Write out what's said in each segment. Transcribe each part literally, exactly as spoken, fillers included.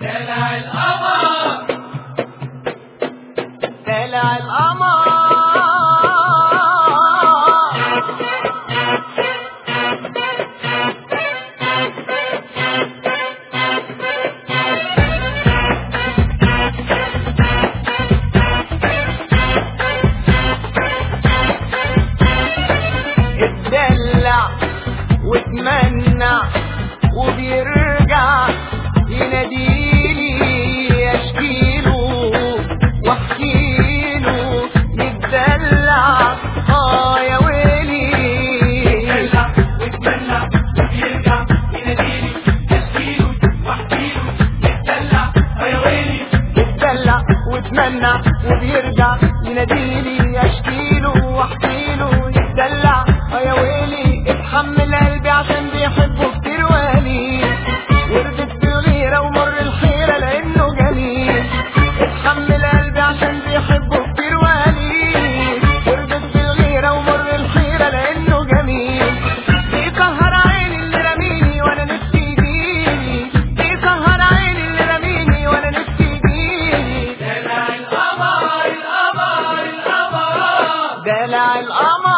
دلع القمر دلع القمر اتدلع واتمنع وبيرجع يناديني اشكيله واحكيله نتدلع اه يا ويلي. اتدلع واتمنع وبيرجع يناديني اشكيله واحكيله نتدلع اه يا ويلي. اتدلع واتمنع وبيرجع يناديني اشكيله واحكيله نتدلع اه يا ويلي. اتحمل قلبي عشان بيحبه كتير وهلي وردت بالغيرة ومر الحيرة لانه جميل. اتحمل قلبي عشان بيحبه كتير وهلي وردت بالغيرة ومر الحيرة لانه جميل. بيسهر عيني اللي رميني وانا نفسي يجيني بيسهر عيني اللي رميني وانا نفسي يجيني. دلع القمر القمر القمر دلع القمر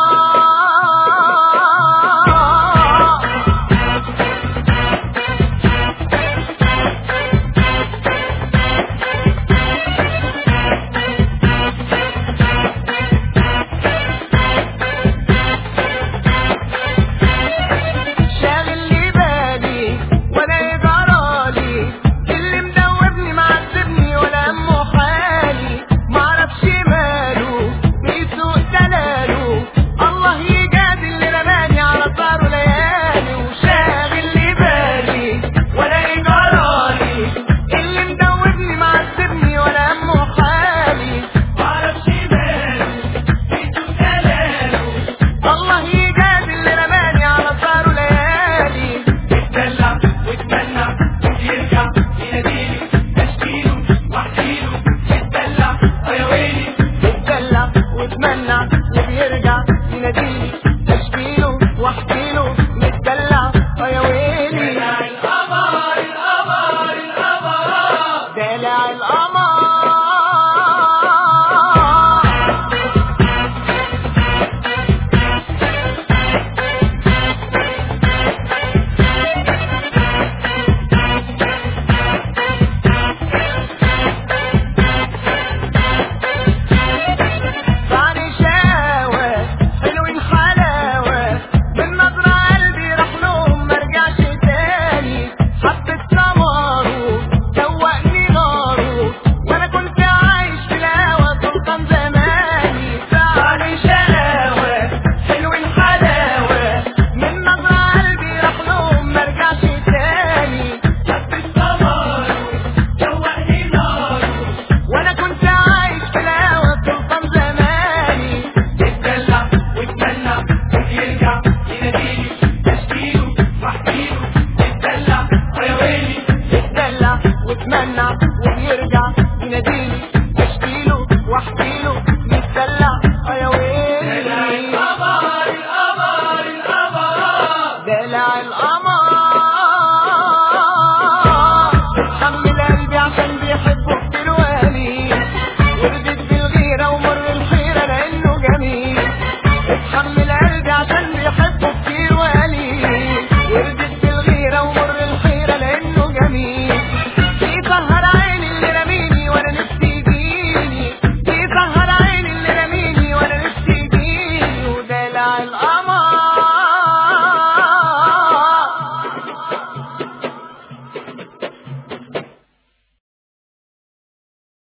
واتمنى وبيرجع يناديني اشكيله واحكيله نتدلع اه يا ويلي. دلع القمر القمر القمر دلع القمر واتمنع وبيرجع